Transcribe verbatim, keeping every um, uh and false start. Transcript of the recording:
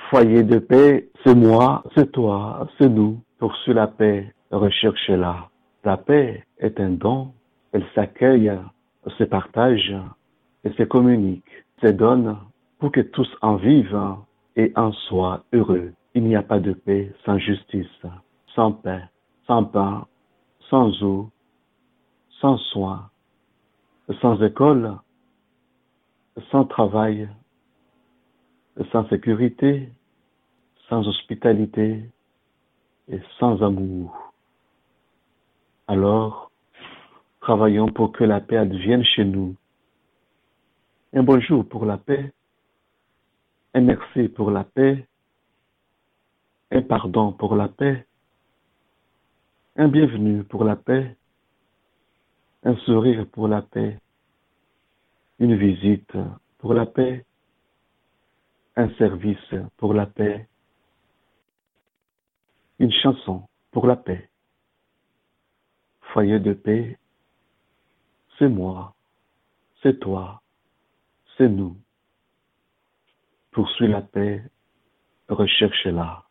Foyer de paix, c'est moi, c'est toi, c'est nous. Poursuis la paix, recherchez-la. La paix est un don, elle s'accueille, se partage et se communique, se donne pour que tous en vivent et en soient heureux. Il n'y a pas de paix sans justice, sans paix, sans pain, sans eau, sans soins, sans école, sans travail, sans sécurité, sans hospitalité et sans amour. Alors, travaillons pour que la paix advienne chez nous. Un bonjour pour la paix, un merci pour la paix, un pardon pour la paix, un bienvenue pour la paix, un sourire pour la paix, une visite pour la paix, un service pour la paix, une chanson pour la paix. Foyer de paix, c'est moi, c'est toi, c'est nous. Poursuis la paix, recherche-la.